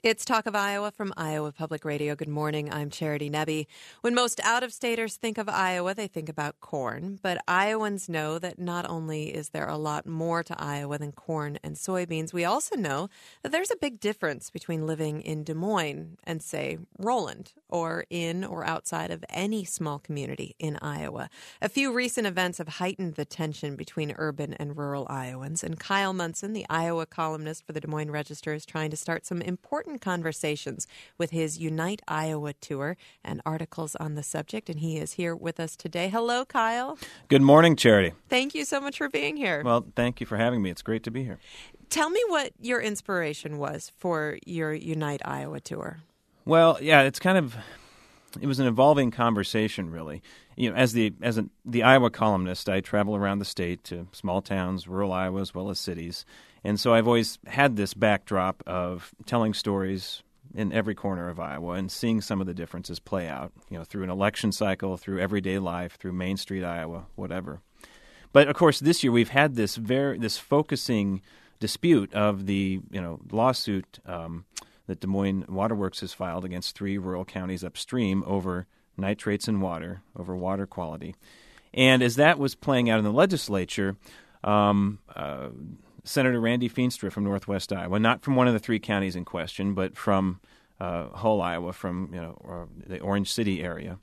It's Talk of Iowa from Iowa Public Radio. Good morning. I'm Charity Nebbe. When most out-of-staters think of Iowa, they think about corn. But Iowans know that not only is there a lot more to Iowa than corn and soybeans, we also know that there's a big difference between living in Des Moines and, say, Roland, or in or outside of any small community in Iowa. A few recent events have heightened the tension between urban and rural Iowans. And Kyle Munson, the Iowa columnist for the Des Moines Register, is trying to start some important conversations with his Unite Iowa tour and articles on the subject, and he is here with us today. Hello, Kyle. Good morning, Charity. Thank you so much for being here. Well, thank you for having me. It's great to be here. Tell me what your inspiration was for your Unite Iowa tour. Well, yeah, it was an evolving conversation, really. You know, as the Iowa columnist, I travel around the state to small towns, rural Iowa, as well as cities. And so I've always had this backdrop of telling stories in every corner of Iowa and seeing some of the differences play out, you know, through an election cycle, through everyday life, through Main Street, Iowa, whatever. But of course, this year we've had this focusing dispute of the lawsuit that Des Moines Waterworks has filed against 3 rural counties upstream over nitrates in water, over water quality. And as that was playing out in the legislature, Senator Randy Feenstra from Northwest Iowa, not from one of the 3 counties in question, but from whole Iowa, from the Orange City area.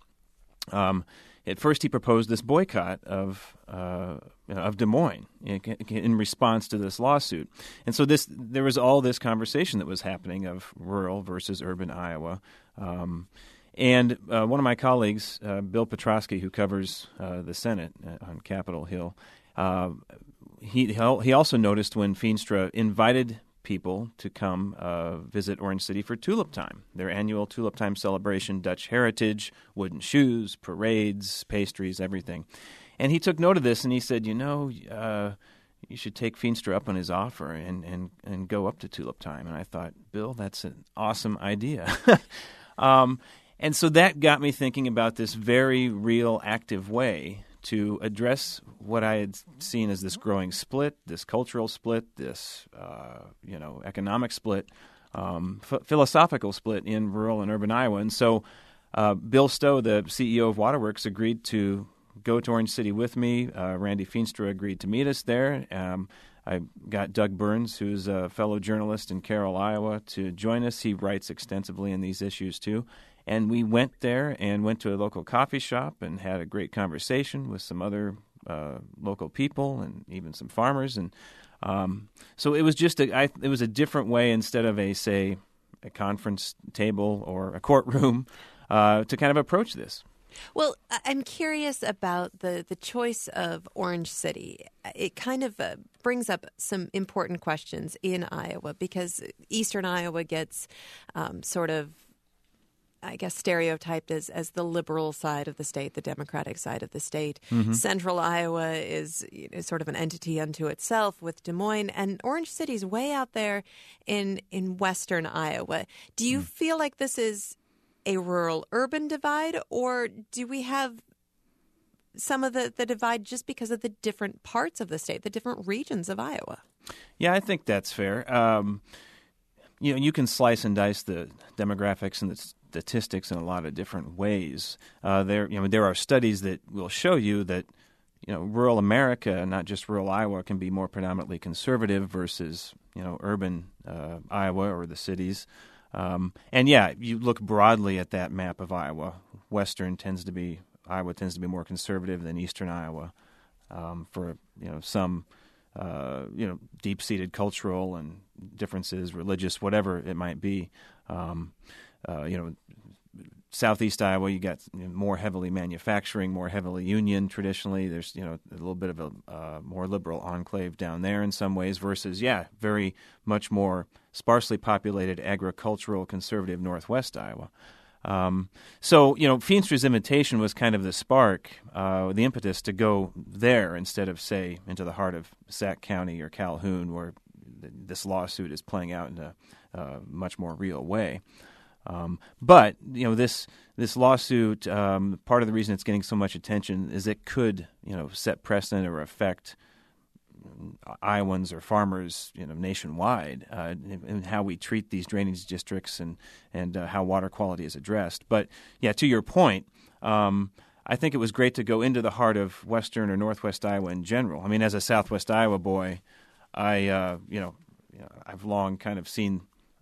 At first, he proposed this boycott of Des Moines in response to this lawsuit, and so there was all this conversation that was happening of rural versus urban Iowa. And one of my colleagues, Bill Petrosky, who covers the Senate on Capitol Hill, he also noticed when Feenstra invited people to come visit Orange City for Tulip Time, their annual Tulip Time celebration, Dutch heritage, wooden shoes, parades, pastries, everything. And he took note of this and he said, you should take Feenstra up on his offer and go up to Tulip Time. And I thought, Bill, that's an awesome idea. And so that got me thinking about this very real, active way to address what I had seen as this growing split, this cultural split, this economic split, philosophical split in rural and urban Iowa. And so Bill Stowe, the CEO of Waterworks, agreed to go to Orange City with me. Randy Feenstra agreed to meet us there. I got Doug Burns, who's a fellow journalist in Carroll, Iowa, to join us. He writes extensively on these issues, too. And we went there and went to a local coffee shop and had a great conversation with some other local people and even some farmers. And so it was just it was a different way, instead of a conference table or a courtroom, to kind of approach this. Well, I'm curious about the choice of Orange City. It kind of brings up some important questions in Iowa, because eastern Iowa gets sort of, I guess, stereotyped as the liberal side of the state, the Democratic side of the state. Mm-hmm. Central Iowa is sort of an entity unto itself with Des Moines, and Orange City's way out there in western Iowa. Do you feel like this is a rural-urban divide, or do we have some of the divide just because of the different parts of the state, the different regions of Iowa? Yeah, I think that's fair. You can slice and dice the demographics and the statistics in a lot of different ways. There are studies that will show you that rural America, not just rural Iowa, can be more predominantly conservative versus urban Iowa or the cities. You look broadly at that map of Iowa. Iowa tends to be more conservative than eastern Iowa for some deep-seated cultural and differences, religious, whatever it might be. Southeast Iowa, you got more heavily manufacturing, more heavily union traditionally. There's a little bit of a more liberal enclave down there in some ways versus very much more sparsely populated agricultural conservative Northwest Iowa. Feenstra's invitation was kind of the spark, the impetus to go there instead of, say, into the heart of Sac County or Calhoun, where this lawsuit is playing out in a much more real way. But this lawsuit, part of the reason it's getting so much attention is it could set precedent or affect Iowans or farmers, nationwide, and how we treat these drainage districts and how water quality is addressed. But yeah, to your point, I think it was great to go into the heart of western or northwest Iowa in general. I mean, as a southwest Iowa boy, I've long kind of seen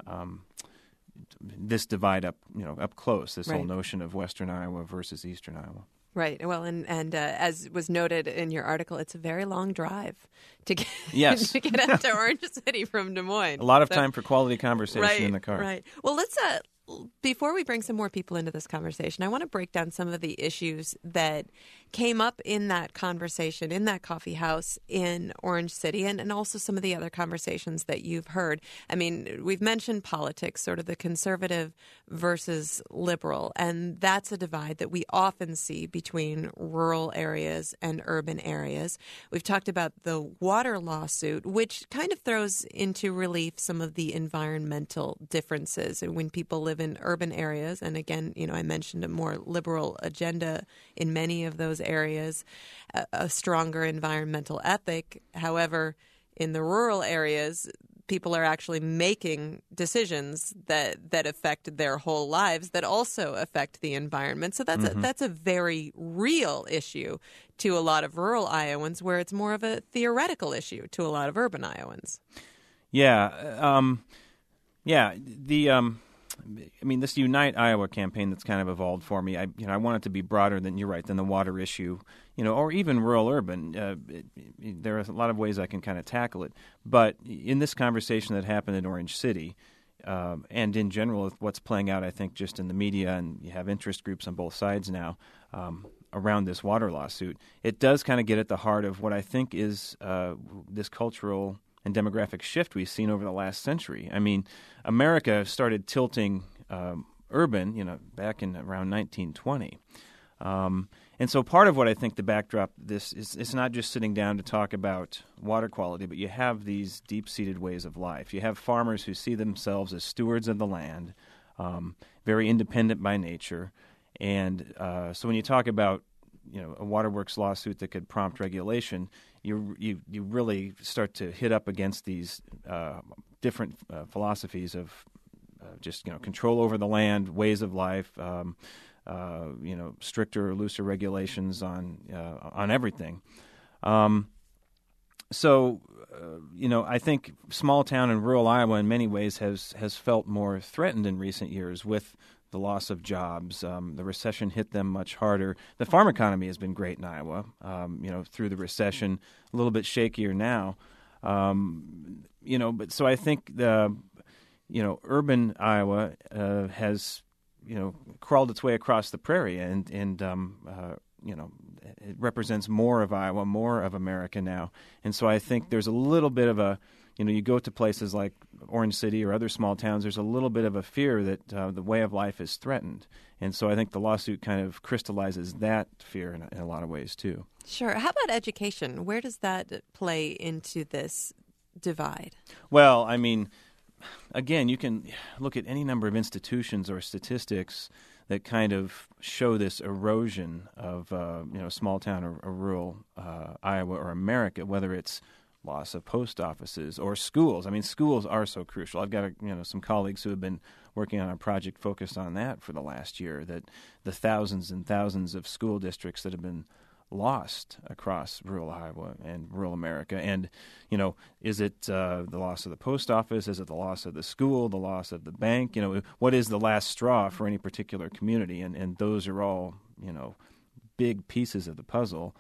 this divide up close. This whole notion of western Iowa versus eastern Iowa. Right. Well, and as was noted in your article, it's a very long drive to get to get out to Orange City from Des Moines. A lot of time for quality conversation in the car. Right. Well, let's before we bring some more people into this conversation, I want to break down some of the issues that came up in that conversation, in that coffee house in Orange City, and also some of the other conversations that you've heard. I mean, we've mentioned politics, sort of the conservative versus liberal, and that's a divide that we often see between rural areas and urban areas. We've talked about the water lawsuit, which kind of throws into relief some of the environmental differences when people live in urban areas. And again, I mentioned a more liberal agenda in many of those areas, a stronger environmental ethic. However, in the rural areas, people are actually making decisions that affect their whole lives that also affect the environment. So that's a very real issue to a lot of rural Iowans, where it's more of a theoretical issue to a lot of urban Iowans. Yeah. This Unite Iowa campaign that's kind of evolved for me, I want it to be broader than the water issue, or even rural-urban. There are a lot of ways I can kind of tackle it. But in this conversation that happened in Orange City, and in general, what's playing out, I think, just in the media, and you have interest groups on both sides now around this water lawsuit, it does kind of get at the heart of what I think is this cultural and demographic shift we've seen over the last century. I mean, America started tilting urban, back in around 1920. And so part of what I think the backdrop this is, it's not just sitting down to talk about water quality, but you have these deep-seated ways of life. You have farmers who see themselves as stewards of the land, very independent by nature. And so when you talk about a waterworks lawsuit that could prompt regulation, you really start to hit up against these different philosophies of just control over the land, ways of life, stricter or looser regulations on everything. I think small town and rural Iowa in many ways has felt more threatened in recent years with the loss of jobs. The recession hit them much harder. The farm economy has been great in Iowa, through the recession, a little bit shakier now. But so I think urban Iowa has, crawled its way across the prairie, and it represents more of Iowa, more of America now. And so I think there's a little bit of a, you go to places like Orange City or other small towns, there's a little bit of a fear that the way of life is threatened. And so I think the lawsuit kind of crystallizes that fear in a lot of ways, too. Sure. How about education? Where does that play into this divide? Well, I mean, again, you can look at any number of institutions or statistics that kind of show this erosion of, small town or rural Iowa or America, whether it's loss of post offices or schools. I mean, schools are so crucial. I've got some colleagues who have been working on a project focused on that for the last year, that the thousands and thousands of school districts that have been lost across rural Iowa and rural America. And, is it the loss of the post office? Is it the loss of the school, the loss of the bank? What is the last straw for any particular community? And those are all, big pieces of the puzzle.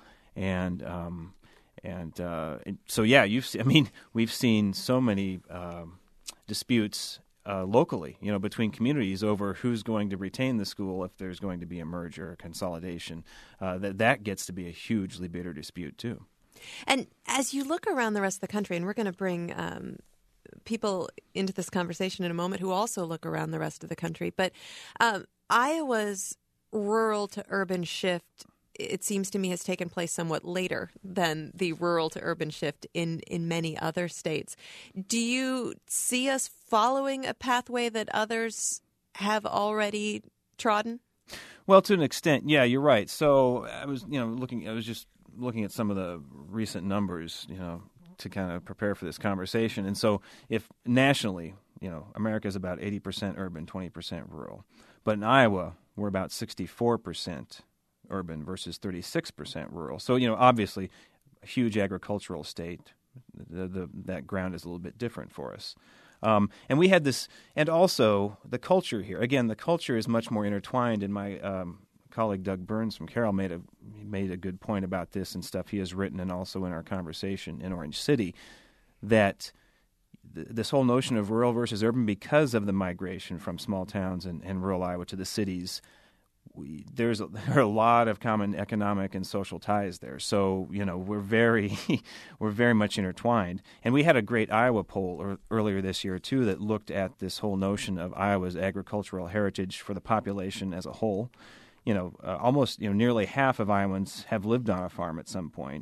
We've seen so many disputes locally, between communities over who's going to retain the school if there's going to be a merger or consolidation. That gets to be a hugely bitter dispute, too. And as you look around the rest of the country, and we're going to bring people into this conversation in a moment who also look around the rest of the country, but Iowa's rural to urban shift, it seems to me, has taken place somewhat later than the rural to urban shift in many other states. Do you see us following a pathway that others have already trodden? Well, to an extent, yeah, you're right. So I was, just looking at some of the recent numbers, to kind of prepare for this conversation. And so if nationally, America is about 80% urban, 20% rural. But in Iowa, we're about 64% urban versus 36% rural. So, obviously, a huge agricultural state, that ground is a little bit different for us. And we had this, and also the culture here. Again, the culture is much more intertwined. And my colleague Doug Burns from Carroll made a good point about this and stuff he has written, and also in our conversation in Orange City, that this whole notion of rural versus urban, because of the migration from small towns and rural Iowa to the cities, there are a lot of common economic and social ties there. So we're very much intertwined. And we had a great Iowa poll earlier this year too that looked at this whole notion of Iowa's agricultural heritage for the population as a whole. Almost nearly half of Iowans have lived on a farm at some point.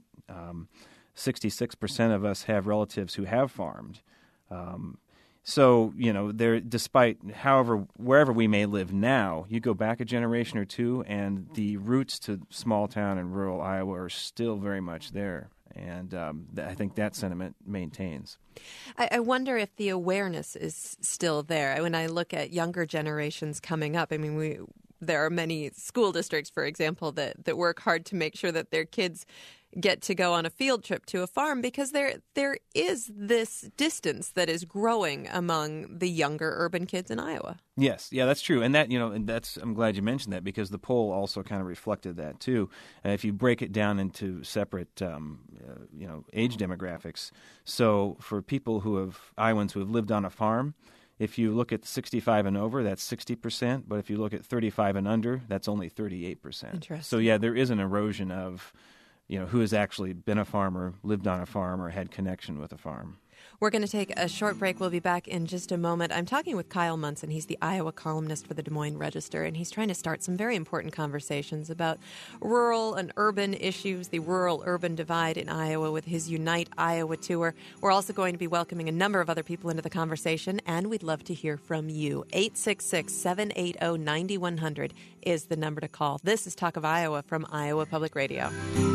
66% of us have relatives who have farmed. So, despite wherever we may live now, you go back a generation or two, and the roots to small town and rural Iowa are still very much there. And I think that sentiment maintains. I wonder if the awareness is still there. When I look at younger generations coming up, there are many school districts, for example, that work hard to make sure that their kids get to go on a field trip to a farm, because there is this distance that is growing among the younger urban kids in Iowa. Yes, yeah, that's true, and that I'm glad you mentioned that, because the poll also kind of reflected that too. If you break it down into separate, age demographics, so for Iowans who have lived on a farm, if you look at 65 and over, that's 60%, but if you look at 35 and under, that's only 38%. Interesting. So yeah, there is an erosion of who has actually been a farmer, lived on a farm, or had connection with a farm. We're going to take a short break. We'll be back in just a moment. I'm talking with Kyle Munson. He's the Iowa columnist for the Des Moines Register, and he's trying to start some very important conversations about rural and urban issues, the rural-urban divide in Iowa, with his Unite Iowa tour. We're also going to be welcoming a number of other people into the conversation, and we'd love to hear from you. 866-780-9100 is the number to call. This is Talk of Iowa from Iowa Public Radio.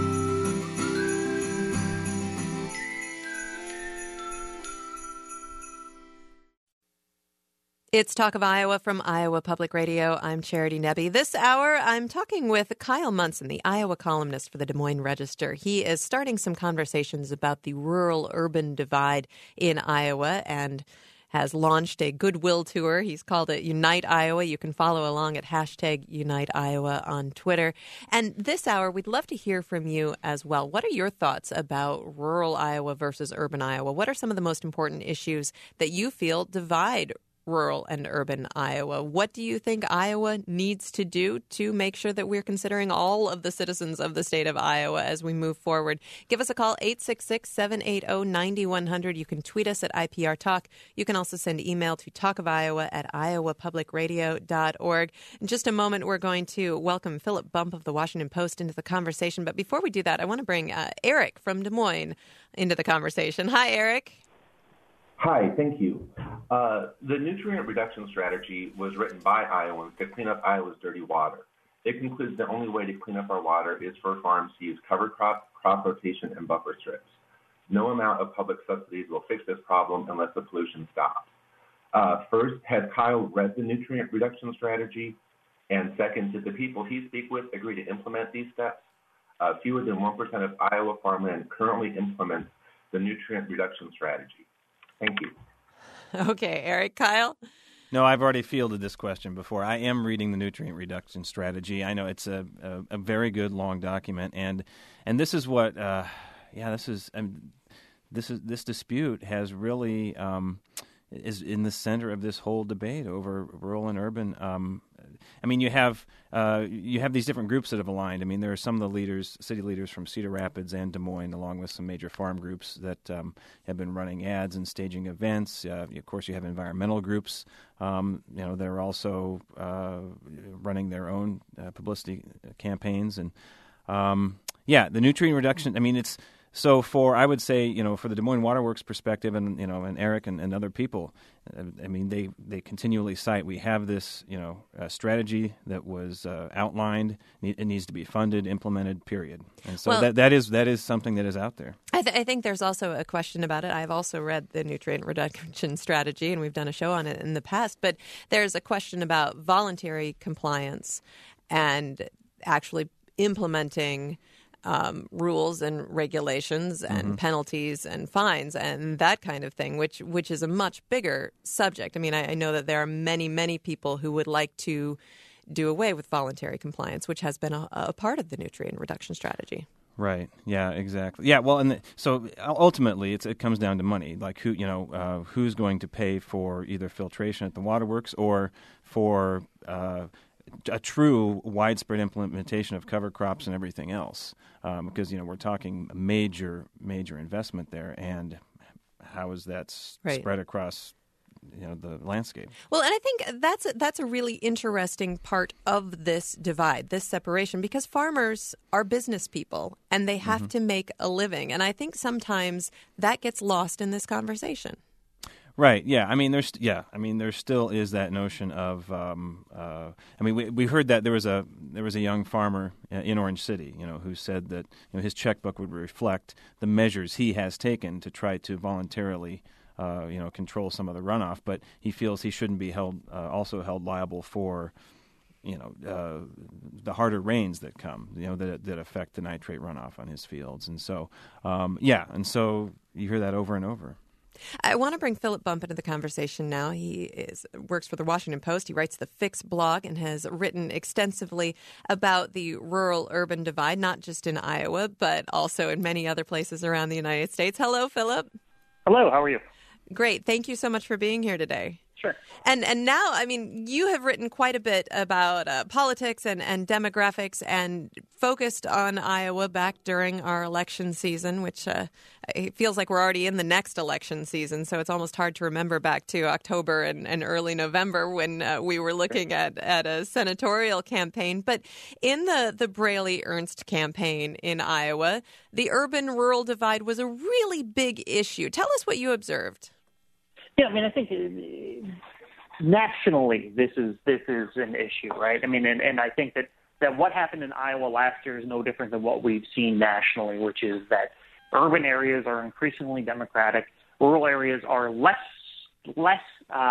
It's Talk of Iowa from Iowa Public Radio. I'm Charity Nebbe. This hour, I'm talking with Kyle Munson, the Iowa columnist for the Des Moines Register. He is starting some conversations about the rural-urban divide in Iowa and has launched a goodwill tour. He's called it Unite Iowa. You can follow along at #UniteIowa on Twitter. And this hour, we'd love to hear from you as well. What are your thoughts about rural Iowa versus urban Iowa? What are some of the most important issues that you feel divide rural and urban Iowa? What do you think Iowa needs to do to make sure that we're considering all of the citizens of the state of Iowa as we move forward? Give us a call, 866-780-9100. You can tweet us at IPR Talk. You can also send email to talkofiowa@iowapublicradio.org. In just a moment, we're going to welcome Philip Bump of the Washington Post into the conversation. But before we do that, I want to bring Eric from Des Moines into the conversation. Hi, Eric. Hi, thank you. The nutrient reduction strategy was written by Iowans to clean up Iowa's dirty water. It concludes the only way to clean up our water is for farms to use cover crop rotation, and buffer strips. No amount of public subsidies will fix this problem unless the pollution stops. First, has Kyle read the nutrient reduction strategy? And second, did the people he speaks with agree to implement these steps? Fewer than 1% of Iowa farmland currently implements the nutrient reduction strategy. Thank you. Okay, Eric. Kyle? No, I've already fielded this question before. I am reading the nutrient reduction strategy. I know it's a very good long document, and this is what this dispute has really is in the center of this whole debate over rural and urban. You have these different groups that have aligned. There are some of the leaders, city leaders from Cedar Rapids and Des Moines, along with some major farm groups that have been running ads and staging events. Of course, you have environmental groups. They're also running their own publicity campaigns. And the nutrient reduction. So I would say, for the Des Moines Water Works perspective, and Eric and other people, I mean, they continually cite, we have this, strategy that was outlined. It needs to be funded, implemented, period. And so that is something that is out there. I think there's also a question about it. I've also read the nutrient reduction strategy, and we've done a show on it in the past. But there's a question about voluntary compliance and actually implementing rules and regulations and penalties and fines and that kind of thing, which is a much bigger subject. I mean, I know that there are many, many people who would like to do away with voluntary compliance, which has been a part of the nutrient reduction strategy. Right. Yeah. Exactly. Yeah. Well, so ultimately, it comes down to money. Like who's going to pay for either filtration at the waterworks or for a true widespread implementation of cover crops and everything else, because we're talking a major investment there, and how is that spread across the landscape? Well, and I think that's a really interesting part of this divide, this separation, because farmers are business people and they have to make a living, and I think sometimes that gets lost in this conversation. Right. Yeah. I mean, there still is that notion of. We heard that there was a young farmer in Orange City, who said that his checkbook would reflect the measures he has taken to try to voluntarily, control some of the runoff, but he feels he shouldn't be held liable for, the harder rains that come, that affect the nitrate runoff on his fields, and so, and so you hear that over and over. I want to bring Philip Bump into the conversation now. He works for the Washington Post. He writes the Fix blog and has written extensively about the rural-urban divide, not just in Iowa, but also in many other places around the United States. Hello, Philip. Hello. How are you? Great. Thank you so much for being here today. Sure. And now, I mean, you have written quite a bit about politics and demographics and focused on Iowa back during our election season, which it feels like we're already in the next election season. So it's almost hard to remember back to October and early November when we were looking at a senatorial campaign. But in the Braley-Ernst campaign in Iowa, the urban-rural divide was a really big issue. Tell us what you observed. Yeah, I mean, I think nationally this is an issue, right? I mean, and I think that what happened in Iowa last year is no different than what we've seen nationally, which is that urban areas are increasingly Democratic, rural areas are less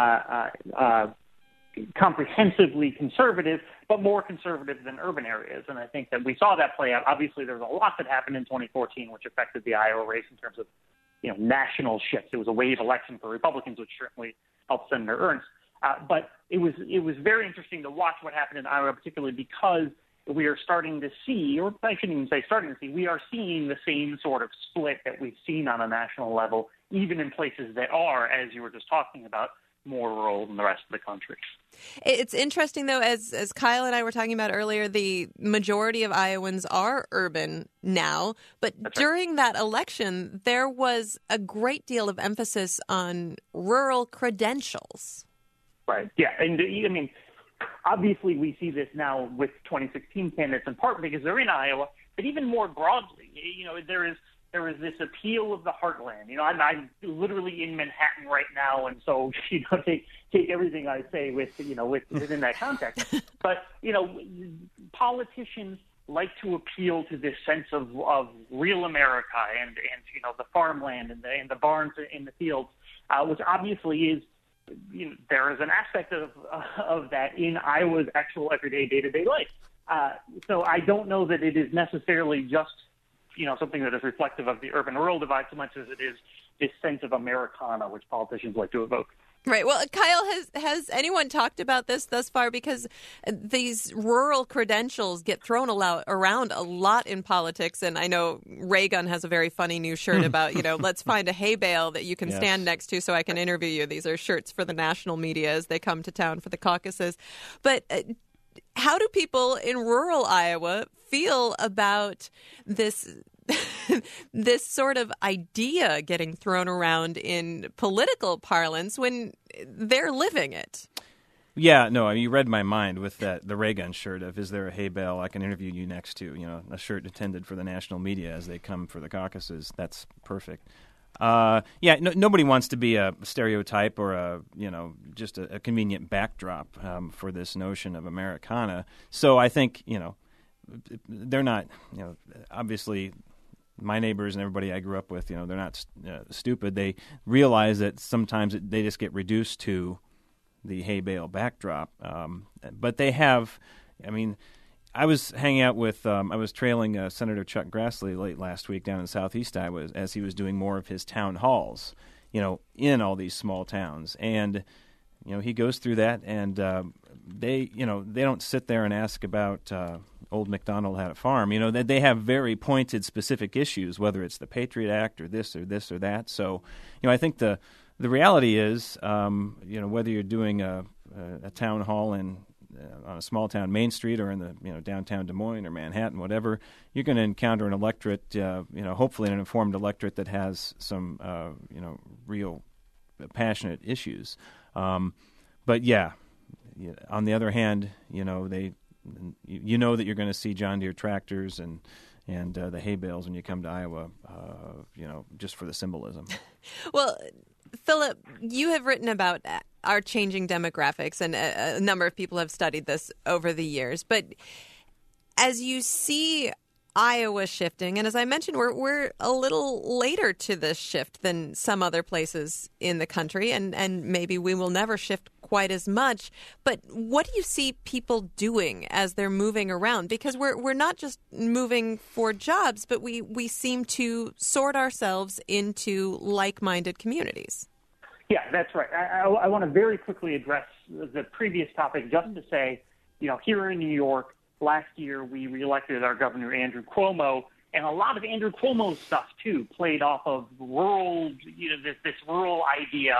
comprehensively conservative, but more conservative than urban areas. And I think that we saw that play out. Obviously, there's a lot that happened in 2014, which affected the Iowa race in terms of national shifts. It was a wave election for Republicans, which certainly helped Senator Ernst. But it was very interesting to watch what happened in Iowa, particularly because we are starting to see, or I shouldn't even say starting to see, we are seeing the same sort of split that we've seen on a national level, even in places that are, as you were just talking about, more rural than the rest of the country. It's interesting, though, as Kyle and I were talking about earlier, the majority of Iowans are urban now. But during that election, there was a great deal of emphasis on rural credentials. Right. Yeah. And I mean, obviously, we see this now with 2016 candidates, in part because they're in Iowa, but even more broadly, there is this appeal of the heartland. I'm literally in Manhattan right now, and so take everything I say within that context. But politicians like to appeal to this sense of real America and the farmland and the barns in the fields, which obviously is there is an aspect of that in Iowa's actual everyday day-to-day life. So I don't know that it is necessarily just something that is reflective of the urban-rural divide so much as it is this sense of Americana, which politicians like to evoke. Right. Well, Kyle, has anyone talked about this thus far? Because these rural credentials get thrown around a lot in politics. And I know Reagan has a very funny new shirt about, let's find a hay bale that you can stand next to so I can interview you. These are shirts for the national media as they come to town for the caucuses. But how do people in rural Iowa feel about this this sort of idea getting thrown around in political parlance when they're living it? Yeah, no, I mean, you read my mind with the ray gun shirt of "Is there a hay bale I can interview you next to?" A shirt intended for the national media as they come for the caucuses. That's perfect. Nobody wants to be a stereotype or just a convenient backdrop for this notion of Americana. So I think they're not obviously. My neighbors and everybody I grew up with, they're not stupid. They realize that sometimes they just get reduced to the hay bale backdrop. But they have, I was hanging out with, I was trailing Senator Chuck Grassley late last week down in Southeast Iowa as he was doing more of his town halls, in all these small towns. And, he goes through that and they don't sit there and ask about Old MacDonald had a farm. They have very pointed, specific issues, whether it's the Patriot Act or this or that. So, I think the reality is, whether you're doing a town hall on a small town Main Street or in the downtown Des Moines or Manhattan, whatever, you're going to encounter an electorate, hopefully an informed electorate that has some real passionate issues. But yeah, on the other hand, that you're going to see John Deere tractors and the hay bales when you come to Iowa, just for the symbolism. Well, Philip, you have written about our changing demographics, and a number of people have studied this over the years. But as you see Iowa shifting, and as I mentioned, we're a little later to this shift than some other places in the country, and maybe we will never shift quite as much. But what do you see people doing as they're moving around? Because we're not just moving for jobs, but we seem to sort ourselves into like-minded communities. Yeah, that's right. I want to very quickly address the previous topic just to say, here in New York, last year we reelected our governor, Andrew Cuomo, and a lot of Andrew Cuomo's stuff, too, played off of rural, this rural idea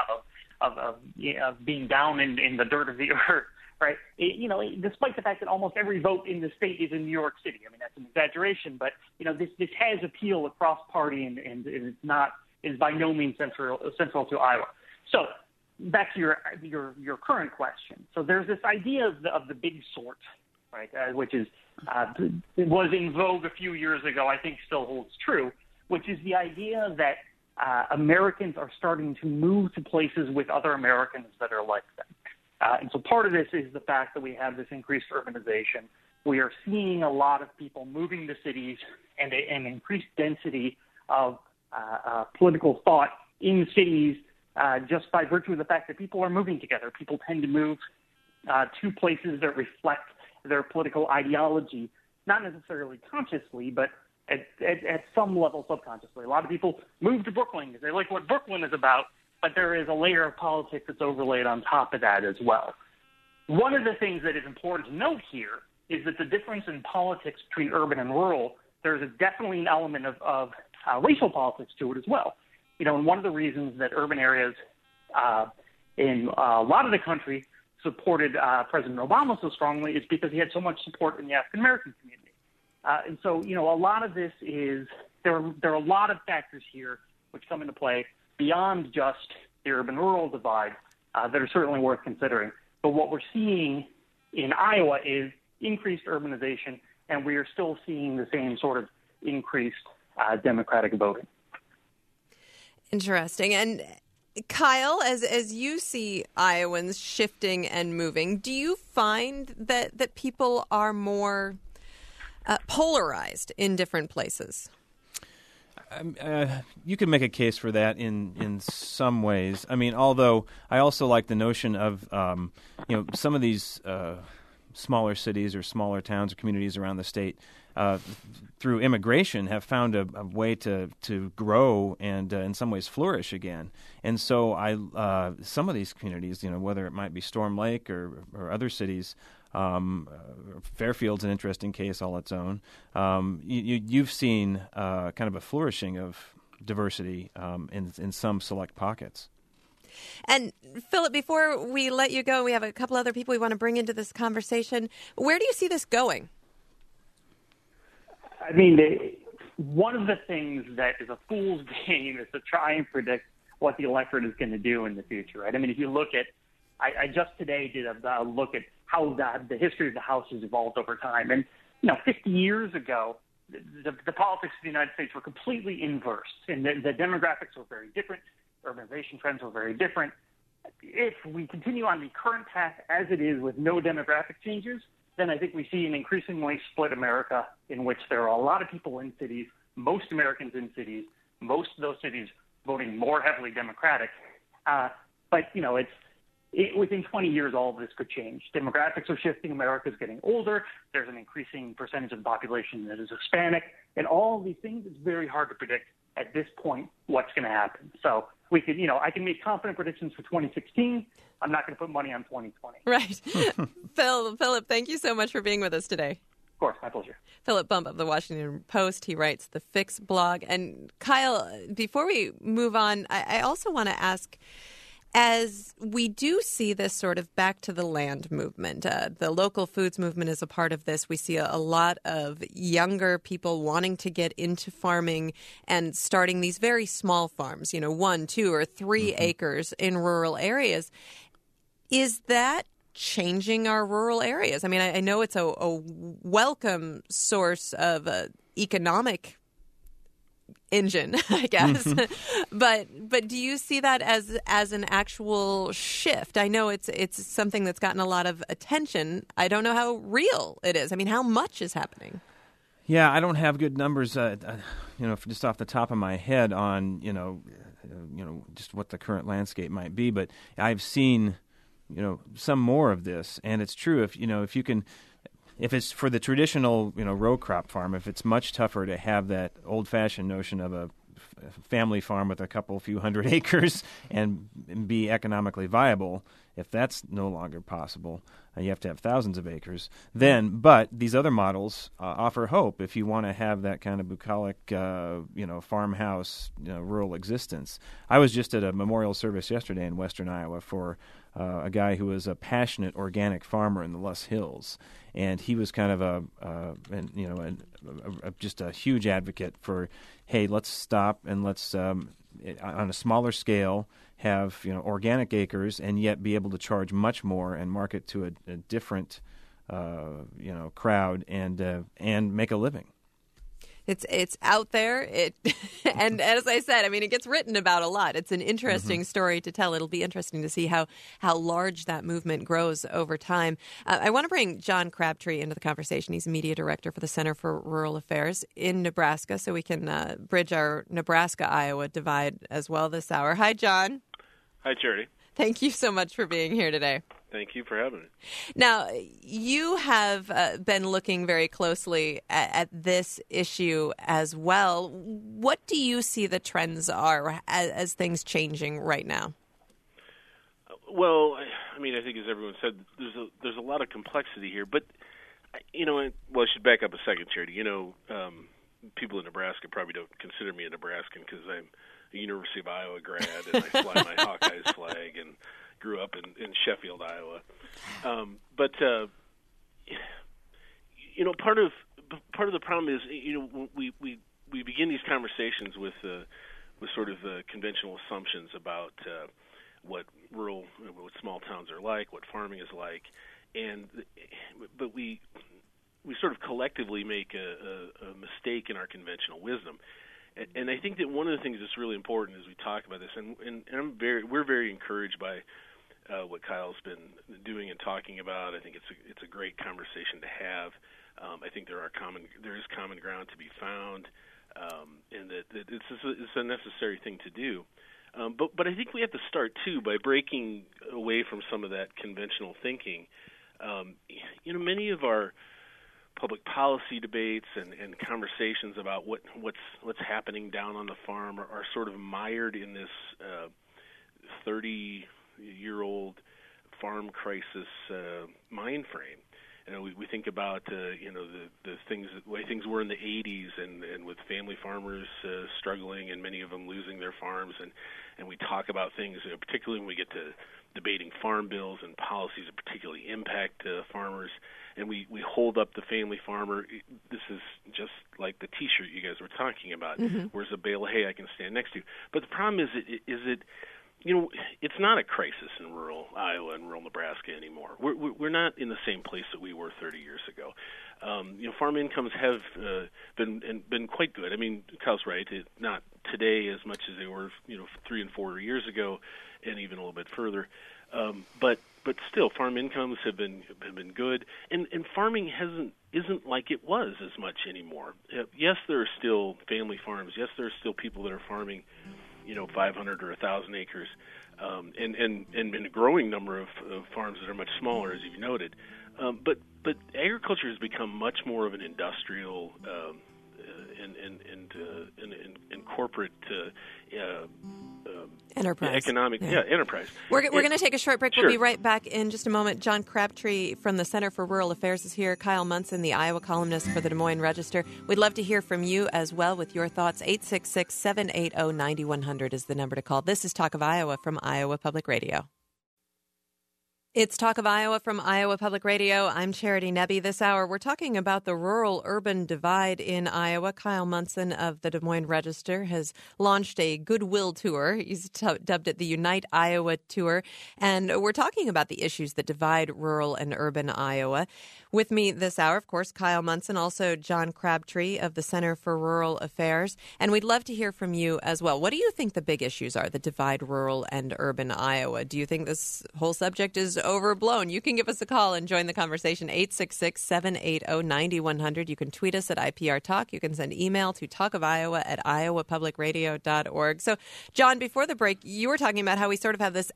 of being down in the dirt of the earth, right? Despite the fact that almost every vote in the state is in New York City. I mean, that's an exaggeration, but, this has appeal across party, and it's by no means central to Iowa. So back to your current question. So there's this idea of the big sort, right, which is it was in vogue a few years ago, I think still holds true, which is the idea that Americans are starting to move to places with other Americans that are like them. And so part of this is the fact that we have this increased urbanization. We are seeing a lot of people moving to cities and an increased density of political thought in cities just by virtue of the fact that people are moving together. People tend to move to places that reflect their political ideology, not necessarily consciously, but at some level subconsciously. A lot of people move to Brooklyn because they like what Brooklyn is about, but there is a layer of politics that's overlaid on top of that as well. One of the things that is important to note here is that the difference in politics between urban and rural, there's definitely an element of racial politics to it as well. And one of the reasons that urban areas in a lot of the country supported President Obama so strongly is because he had so much support in the African-American community. And so, a lot of this is, there are a lot of factors here which come into play beyond just the urban-rural divide that are certainly worth considering. But what we're seeing in Iowa is increased urbanization, and we are still seeing the same sort of increased Democratic voting. Interesting. And Kyle, as you see Iowans shifting and moving, do you find that people are more polarized in different places? You could make a case for that in some ways. I mean, although I also like the notion of some of these smaller cities or smaller towns or communities around the state through immigration have found a way to grow and in some ways flourish again. And so some of these communities, whether it might be Storm Lake or other cities, Fairfield's an interesting case all its own. You've seen kind of a flourishing of diversity in some select pockets. And Philip, before we let you go, we have a couple other people we want to bring into this conversation. Where do you see this going? I mean, one of the things that is a fool's game is to try and predict what the electorate is going to do in the future, right? I mean, if you look at I just today did a look at how the history of the House has evolved over time. And, 50 years ago, the politics of the United States were completely inverse, and the demographics were very different. Urbanization trends were very different. If we continue on the current path as it is with no demographic changes, then I think we see an increasingly split America in which there are a lot of people in cities, most Americans in cities, most of those cities voting more heavily Democratic. But within 20 years, all of this could change. Demographics are shifting. America's getting older. There's an increasing percentage of the population that is Hispanic. And all of these things, it's very hard to predict at this point what's going to happen. So we could, I can make confident predictions for 2016. I'm not going to put money on 2020. Right. Philip, thank you so much for being with us today. Of course, my pleasure. Philip Bump of the Washington Post. He writes the Fix blog. And Kyle, before we move on, I also want to ask, as we do see this sort of back to the land movement, the local foods movement is a part of this. We see a lot of younger people wanting to get into farming and starting these very small farms, 1, 2, or 3 acres in rural areas. Is that changing our rural areas? I mean, I know it's a welcome source of economic engine, I guess. but do you see that as an actual shift? I know it's something that's gotten a lot of attention. I don't know how real it is. I mean, how much is happening? Yeah, I don't have good numbers, just off the top of my head on, just what the current landscape might be. But I've seen, some more of this, and it's true. If it's for the traditional, row crop farm, if it's much tougher to have that old-fashioned notion of a family farm with a few hundred acres and be economically viable, if that's no longer possible, you have to have thousands of acres. But these other models offer hope if you want to have that kind of bucolic, farmhouse, rural existence. I was just at a memorial service yesterday in western Iowa for a guy who was a passionate organic farmer in the Luss Hills, and he was kind of just a huge advocate for, hey, let's stop and let's on a smaller scale have organic acres and yet be able to charge much more and market to a different crowd and make a living. It's out there. And as I said, I mean, it gets written about a lot. It's an interesting story to tell. It'll be interesting to see how large that movement grows over time. I want to bring John Crabtree into the conversation. He's media director for the Center for Rural Affairs in Nebraska, so we can bridge our Nebraska-Iowa divide as well this hour. Hi, John. Hi, Charity. Thank you so much for being here today. Thank you for having me. Now, you have been looking very closely at this issue as well. What do you see the trends are as things changing right now? Well, I mean, I think as everyone said, there's a lot of complexity here. But, I should back up a second, Charity. People in Nebraska probably don't consider me a Nebraskan because I'm a University of Iowa grad and I fly my Hawkeyes flag and grew up in Sheffield, Iowa. But part of the problem is, we begin these conversations with sort of conventional assumptions about what small towns are like, what farming is like, but we sort of collectively make a mistake in our conventional wisdom. And I think that one of the things that's really important as we talk about this, and we're very encouraged by what Kyle's been doing and talking about. I think it's a great conversation to have. I think there is common ground to be found, and that it's a necessary thing to do. But I think we have to start too by breaking away from some of that conventional thinking. Many of our public policy debates and conversations about what's happening down on the farm are sort of mired in this 30-year-old farm crisis mind frame. We think about the way things were in the 80s and with family farmers struggling and many of them losing their farms, and we talk about things, particularly when we get to debating farm bills and policies that particularly impact farmers, and we hold up the family farmer. This is just like the T-shirt you guys were talking about. Where's a bale of hay I can stand next to? But the problem is it's not a crisis in rural Iowa and rural Nebraska anymore. We're not in the same place that we were 30 years ago. Farm incomes have been quite good. I mean, Kyle's right. Not today as much as they were, 3 and 4 years ago, and even a little bit further. But still, farm incomes have been good, and farming isn't like it was as much anymore. Yes, there are still family farms. Yes, there are still people that are farming, 500 or 1,000 acres, and a growing number of farms that are much smaller, as you noted. But agriculture has become much more of an industrial and corporate enterprise. Economic enterprise. We're going to take a short break. Sure. We'll be right back in just a moment. John Crabtree from the Center for Rural Affairs is here. Kyle Munson, the Iowa columnist for the Des Moines Register. We'd love to hear from you as well with your thoughts. 866-780-9100 is the number to call. This is Talk of Iowa from Iowa Public Radio. It's Talk of Iowa from Iowa Public Radio. I'm Charity Nebbe. This hour, we're talking about the rural-urban divide in Iowa. Kyle Munson of the Des Moines Register has launched a goodwill tour. He's dubbed it the Unite Iowa Tour. And we're talking about the issues that divide rural and urban Iowa. With me this hour, of course, Kyle Munson, also John Crabtree of the Center for Rural Affairs. And we'd love to hear from you as well. What do you think the big issues are that divide rural and urban Iowa? Do you think this whole subject is overblown? You can give us a call and join the conversation, 866-780-9100. You can tweet us at IPR Talk. You can send email to talkofiowa@iowapublicradio.org. So, John, before the break, you were talking about how we sort of have this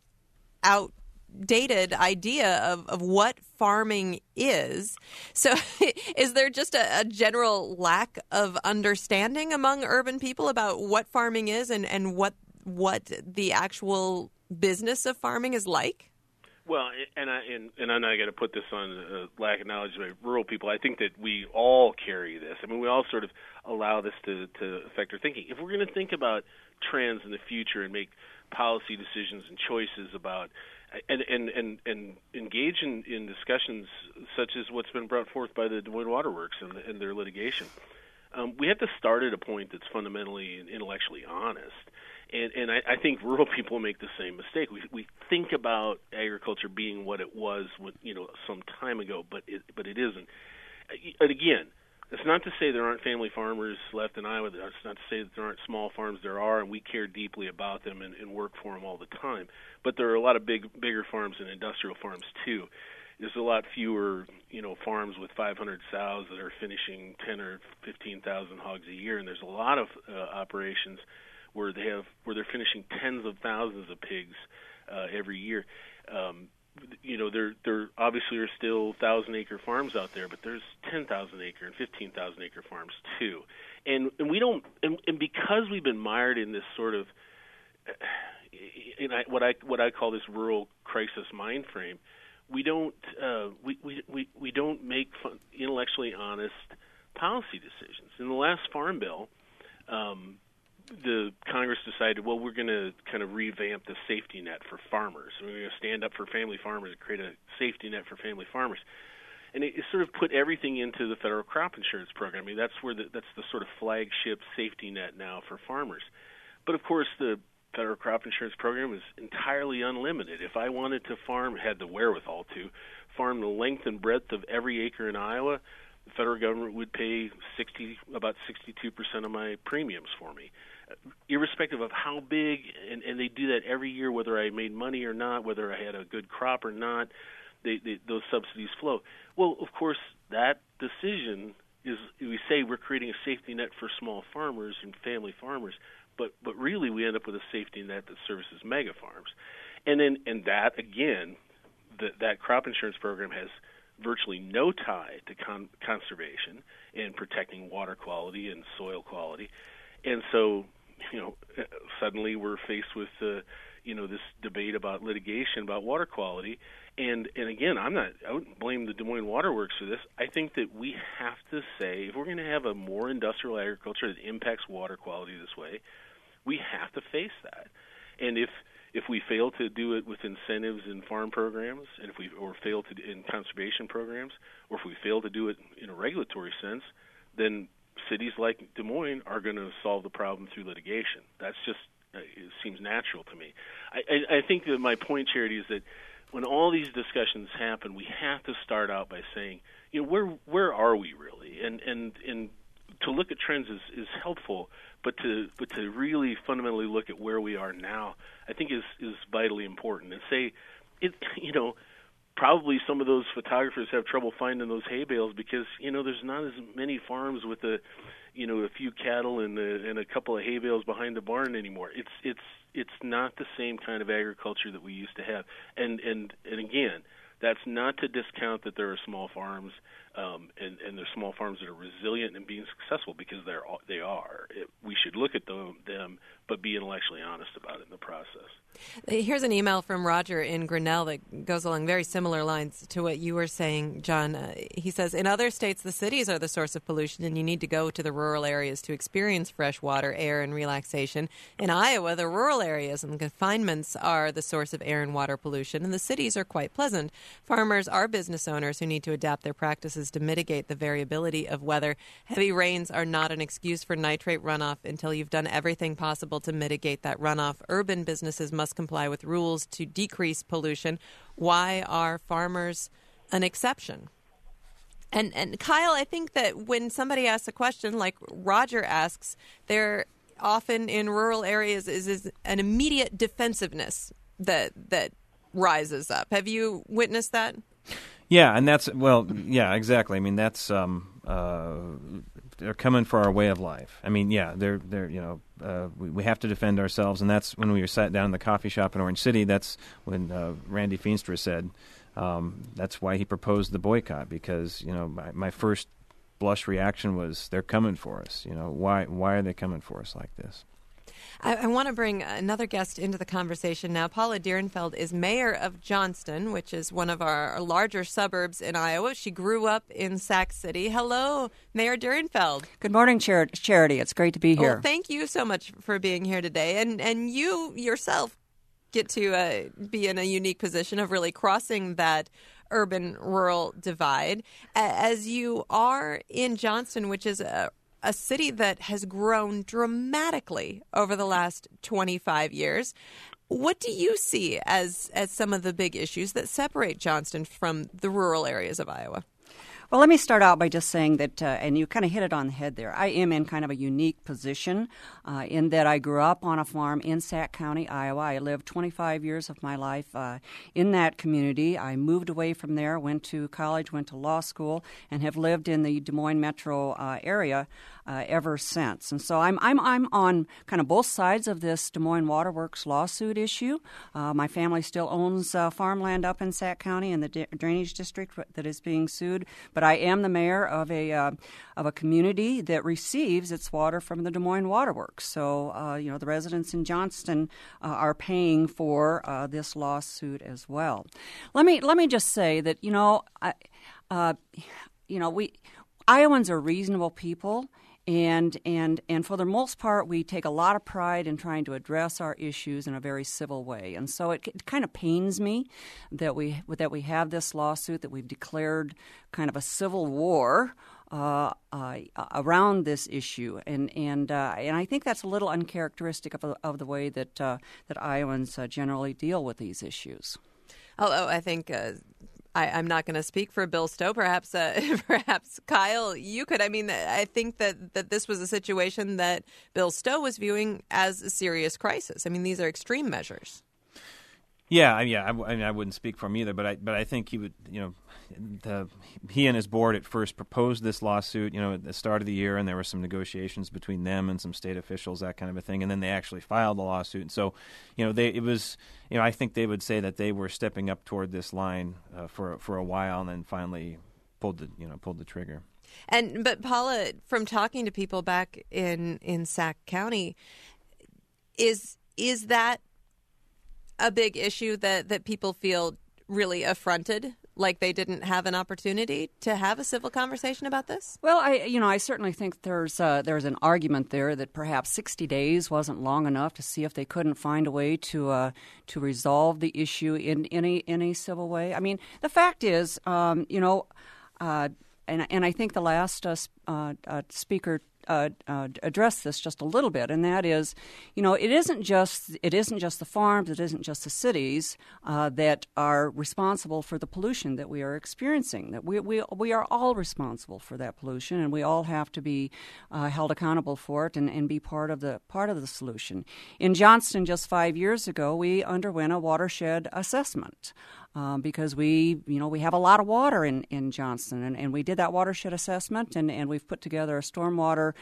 outdated idea of what farming is. So is there just a general lack of understanding among urban people about what farming is and what the actual business of farming is like? Well, and I'm not going to put this on lack of knowledge by rural people. I think that we all carry this. I mean, we all sort of allow this to affect our thinking. If we're going to think about trends in the future and make policy decisions and choices about and engage in discussions such as what's been brought forth by the Des Moines Water Works and their litigation, we have to start at a point that's fundamentally and intellectually honest. And I think rural people make the same mistake. We think about agriculture being what it was, some time ago, but it isn't. And again, it's not to say there aren't family farmers left in Iowa. It's not to say that there aren't small farms. There are, and we care deeply about them and work for them all the time. But there are a lot of bigger farms and industrial farms too. There's a lot fewer, farms with 500 sows that are finishing 10 or 15,000 hogs a year, and there's a lot of operations where they're finishing tens of thousands of pigs every year. There obviously are still 1,000-acre farms out there, but there's 10,000-acre and 15,000-acre farms too. And we don't, and because we've been mired in this sort of, what I call this rural crisis mind frame, we don't make intellectually honest policy decisions. In the last Farm Bill, the Congress decided, well, we're going to kind of revamp the safety net for farmers. We're going to stand up for family farmers and create a safety net for family farmers. And it sort of put everything into the federal crop insurance program. I mean, that's the sort of flagship safety net now for farmers. But of course, the federal crop insurance program is entirely unlimited. If I wanted to had the wherewithal to farm the length and breadth of every acre in Iowa, the federal government would pay about 62% of my premiums for me, irrespective of how big, and they do that every year, whether I made money or not, whether I had a good crop or not, those subsidies flow. Well, of course, that decision is, we say we're creating a safety net for small farmers and family farmers, but really we end up with a safety net that services mega farms. And that, again, that crop insurance program has virtually no tie to conservation and protecting water quality and soil quality. And so, suddenly we're faced with, this debate about litigation about water quality. And again, I wouldn't blame the Des Moines Water Works for this. I think that we have to say, if we're going to have a more industrial agriculture that impacts water quality this way, we have to face that. And if we fail to do it with incentives in farm programs, and if we fail to in conservation programs, or if we fail to do it in a regulatory sense, then cities like Des Moines are going to solve the problem through litigation. That's just It seems natural to me. I think that my point, Charity, is that when all these discussions happen, we have to start out by saying, where are we really? And to look at trends is helpful, but to really fundamentally look at where we are now, I think is vitally important. And say, probably some of those photographers have trouble finding those hay bales because there's not as many farms with a few cattle and a couple of hay bales behind the barn anymore. It's not the same kind of agriculture that we used to have. And again, that's not to discount that there are small farms and there's small farms that are resilient and being successful, because they are. We should look at them, but be intellectually honest about it in the process. Here's an email from Roger in Grinnell that goes along very similar lines to what you were saying, John. He says, in other states, the cities are the source of pollution, and you need to go to the rural areas to experience fresh water, air, and relaxation. In Iowa, the rural areas and confinements are the source of air and water pollution, and the cities are quite pleasant. Farmers are business owners who need to adapt their practices to mitigate the variability of weather. Heavy rains are not an excuse for nitrate runoff until you've done everything possible to mitigate that runoff. Urban businesses must comply with rules to decrease pollution. Why are farmers an exception? And Kyle, I think that when somebody asks a question like Roger asks, there often in rural areas is an immediate defensiveness that rises up. Have you witnessed that? Yeah, and yeah, exactly. I mean, that's they're coming for our way of life. I mean, yeah, we have to defend ourselves, and that's when we were sat down in the coffee shop in Orange City. That's when Randy Feenstra said that's why he proposed the boycott, because my first blush reaction was they're coming for us. Why are they coming for us like this? I want to bring another guest into the conversation now. Paula Dierenfeld is mayor of Johnston, which is one of our larger suburbs in Iowa. She grew up in Sac City. Hello, Mayor Dierenfeld. Good morning, Charity. It's great to be here. Well, thank you so much for being here today. And you yourself get to be in a unique position of really crossing that urban-rural divide. As you are in Johnston, which is a city that has grown dramatically over the last 25 years. What do you see as some of the big issues that separate Johnston from the rural areas of Iowa? Well, let me start out by just saying that, and you kind of hit it on the head there, I am in kind of a unique position in that I grew up on a farm in Sac County, Iowa. I lived 25 years of my life in that community. I moved away from there, went to college, went to law school, and have lived in the Des Moines metro area ever since. And so I'm on kind of both sides of this Des Moines Waterworks lawsuit issue. My family still owns farmland up in Sac County in the drainage district that is being sued, but I am the mayor of a community that receives its water from the Des Moines Waterworks. So the residents in Johnston are paying for this lawsuit as well. Let me just say that Iowans are reasonable people. And for the most part, we take a lot of pride in trying to address our issues in a very civil way. And so it kind of pains me that we have this lawsuit, that we've declared kind of a civil war around this issue, and I think that's a little uncharacteristic of the way that Iowans generally deal with these issues. Although I think. I'm not going to speak for Bill Stowe. Perhaps Kyle, you could. I mean, I think that this was a situation that Bill Stowe was viewing as a serious crisis. I mean, these are extreme measures. Yeah. I wouldn't speak for him either, but I think he would. He and his board at first proposed this lawsuit, at the start of the year, and there were some negotiations between them and some state officials, that kind of a thing, and then they actually filed the lawsuit. And so, I think they would say that they were stepping up toward this line for a while, and then finally pulled the trigger. But Paula, from talking to people back in Sac County, is that a big issue that people feel really affronted, like they didn't have an opportunity to have a civil conversation about this? Well, I certainly think there's an argument there that perhaps 60 days wasn't long enough to see if they couldn't find a way to resolve the issue in a civil way. I mean, the fact is, and I think the last speaker address this just a little bit, and that is, it isn't just the farms, it isn't just the cities that are responsible for the pollution that we are experiencing. That we are all responsible for that pollution, and we all have to be held accountable for it and be part of the solution. In Johnston, just 5 years ago, we underwent a watershed assessment. Because we have a lot of water in Johnston, and we did that watershed assessment, and we've put together a stormwater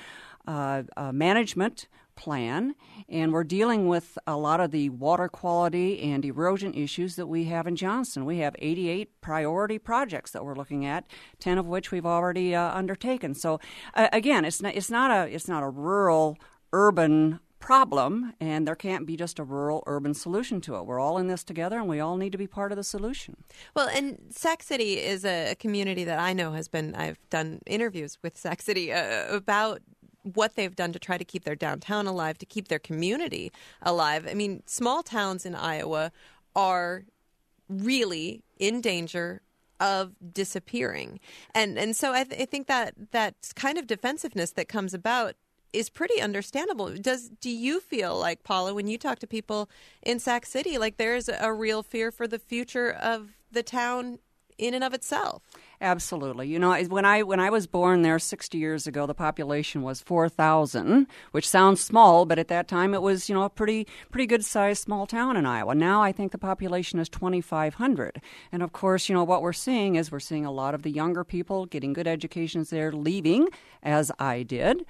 management plan, and we're dealing with a lot of the water quality and erosion issues that we have in Johnston. We have 88 priority projects that we're looking at, 10 of which we've already undertaken. So again, it's not a rural urban problem, and there can't be just a rural urban solution to it. We're all in this together, and we all need to be part of the solution. Well, and Sac City is a community that I know I've done interviews with Sac City about what they've done to try to keep their downtown alive, to keep their community alive. I mean, small towns in Iowa are really in danger of disappearing. And so I think that kind of defensiveness that comes about is pretty understandable. Do you feel like, Paula, when you talk to people in Sac City, like there's a real fear for the future of the town in and of itself? Absolutely. When I was born there 60 years ago, the population was 4,000, which sounds small, but at that time it was, a pretty good sized small town in Iowa. Now I think the population is 2,500. And of course, what we're seeing is a lot of the younger people getting good educations there, leaving, as I did,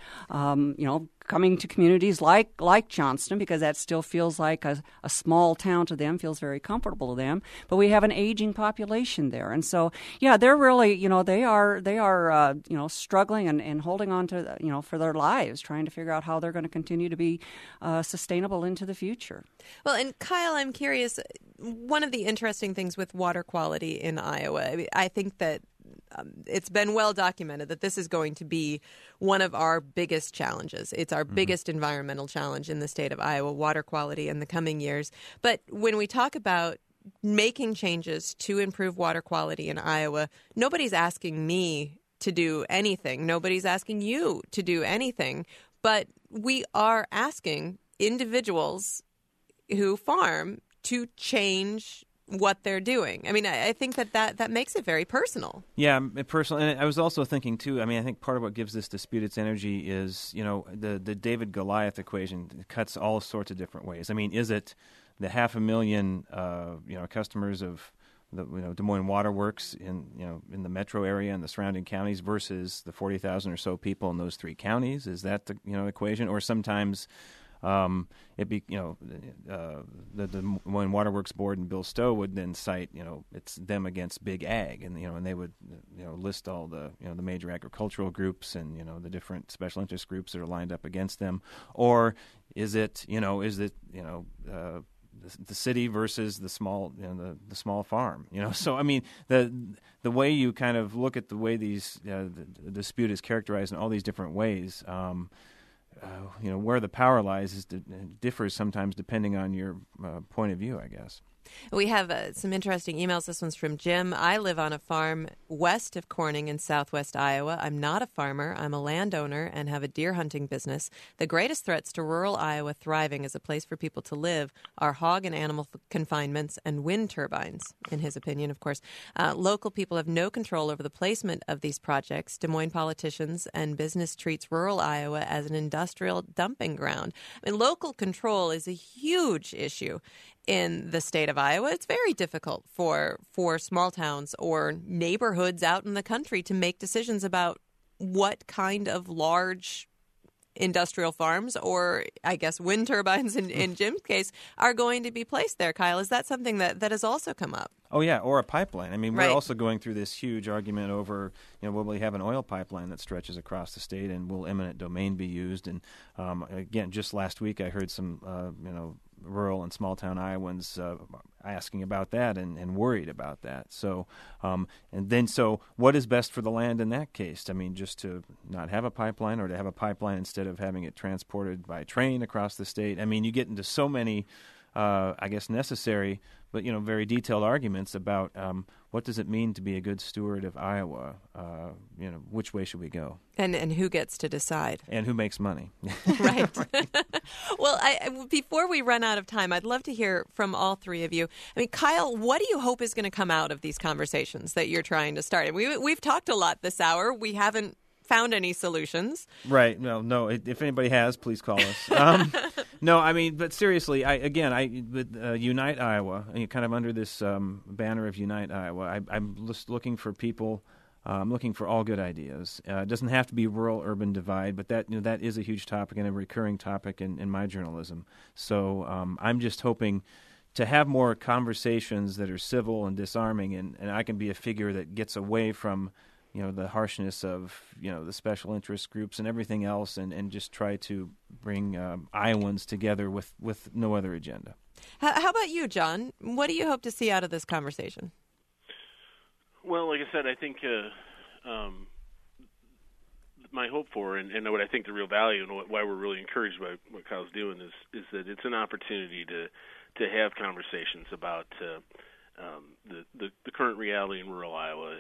coming to communities like Johnston, because that still feels like a small town to them, feels very comfortable to them. But we have an aging population there. And so, yeah, they're really, they are struggling and holding on to, for their lives, trying to figure out how they're going to continue to be sustainable into the future. Well, and Kyle, I'm curious, one of the interesting things with water quality in Iowa, I think that it's been well documented that this is going to be one of our biggest challenges. It's our biggest environmental challenge in the state of Iowa, water quality in the coming years. But when we talk about making changes to improve water quality in Iowa, nobody's asking me to do anything. Nobody's asking you to do anything. But we are asking individuals who farm to change what they're doing. I mean, I think that makes it very personal. Yeah, personal. And I was also thinking, too, I think part of what gives this dispute its energy is, the David-Goliath equation cuts all sorts of different ways. I mean, is it the 500,000, customers of the Des Moines Water Works in the metro area and the surrounding counties versus the 40,000 or so people in those three counties? Is that the equation? Or sometimes the Des Moines Water Works Board and Bill Stowe would then cite, it's them against big ag, and and they would list all the the major agricultural groups and the different special interest groups that are lined up against them. Or is it the city versus the small the small farm? So I mean the way you kind of look at the way these the dispute is characterized in all these different ways. Where the power lies differs sometimes depending on your point of view, I guess. We have some interesting emails. This one's from Jim. I live on a farm west of Corning in southwest Iowa. I'm not a farmer. I'm a landowner and have a deer hunting business. The greatest threats to rural Iowa thriving as a place for people to live are hog and animal confinements and wind turbines, in his opinion, of course. Local people have no control over the placement of these projects. Des Moines politicians and business treats rural Iowa as an industrial dumping ground. I mean, local control is a huge issue in the state of Iowa. It's very difficult for small towns or neighborhoods out in the country to make decisions about what kind of large industrial farms, or I guess wind turbines in Jim's case, are going to be placed there. Kyle, is that something that has also come up? Oh, yeah, or a pipeline. I mean, we're right. also going through this huge argument over, will we have an oil pipeline that stretches across the state, and will eminent domain be used? And again, just last week I heard some, rural and small-town Iowans asking about that and worried about that. So, so what is best for the land in that case? I mean, just to not have a pipeline, or to have a pipeline instead of having it transported by train across the state? I mean, you get into so many I guess, necessary, but very detailed arguments about what does it mean to be a good steward of Iowa. Which way should we go, and who gets to decide, and who makes money. Right. Well, before we run out of time, I'd love to hear from all three of you. I mean, Kyle, what do you hope is going to come out of these conversations that you're trying to start? We've talked a lot this hour. We haven't found any solutions. Right. No. If anybody has, please call us. No, I mean, but seriously, Unite Iowa, kind of under this banner of Unite Iowa, I'm just looking for people. I'm looking for all good ideas. It doesn't have to be rural-urban divide, but that is a huge topic and a recurring topic in my journalism. So I'm just hoping to have more conversations that are civil and disarming, and I can be a figure that gets away from the harshness of the special interest groups and everything else, and just try to bring Iowans together with no other agenda. How about you, John? What do you hope to see out of this conversation? Well, like I said, I think my hope for, and what I think the real value and why we're really encouraged by what Kyle's doing is that it's an opportunity to have conversations about the current reality in rural Iowa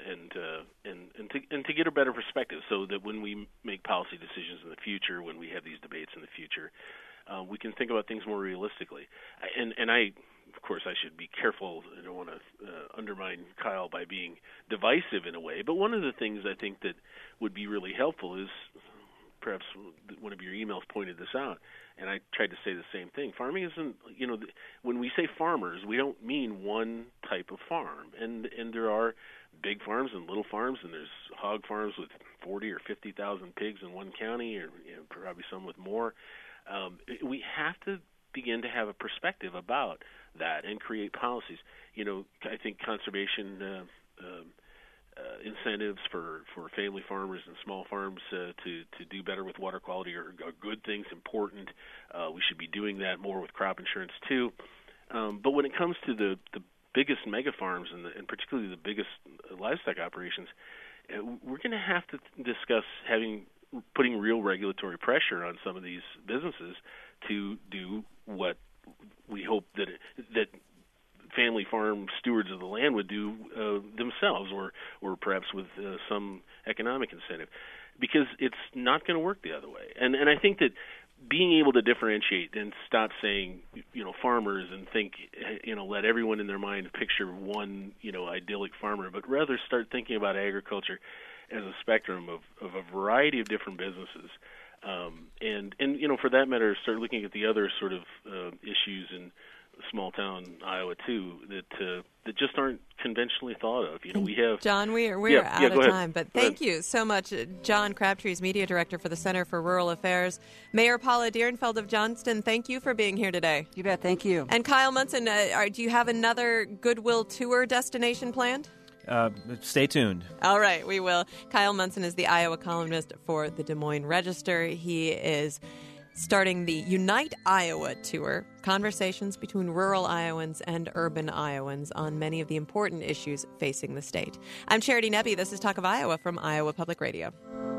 and to get a better perspective, so that when we make policy decisions in the future, when we have these debates in the future, we can think about things more realistically. And I, of course, I should be careful. I don't want to undermine Kyle by being divisive in a way. But one of the things I think that would be really helpful is, perhaps one of your emails pointed this out, and I tried to say the same thing. Farming isn't, when we say farmers, we don't mean one type of farm. And there are big farms and little farms, and there's hog farms with 40 or 50,000 pigs in one county, or probably some with more. We have to begin to have a perspective about that and create policies. I think conservation incentives for family farmers and small farms to do better with water quality are good things, important. We should be doing that more with crop insurance too. But when it comes to the biggest mega farms and particularly the biggest livestock operations, we're going to have to discuss putting real regulatory pressure on some of these businesses to do what we hope that family farm stewards of the land would do themselves, or perhaps with some economic incentive, because it's not going to work the other way. And I think that being able to differentiate and stop saying farmers and think let everyone in their mind picture one idyllic farmer, but rather start thinking about agriculture as a spectrum of a variety of different businesses, and for that matter, start looking at the other sort of issues in small town Iowa too that just aren't conventionally thought of. We have John. We're out of time, but thank you so much, John Crabtree is Media Director for the Center for Rural Affairs. Mayor Paula Dierenfeld of Johnston, thank you for being here today. You bet. Thank you. And Kyle Munson, do you have another Goodwill tour destination planned? Stay tuned. All right, we will. Kyle Munson is the Iowa columnist for the Des Moines Register. He is starting the Unite Iowa tour, conversations between rural Iowans and urban Iowans on many of the important issues facing the state. I'm Charity Nebbe. This is Talk of Iowa from Iowa Public Radio.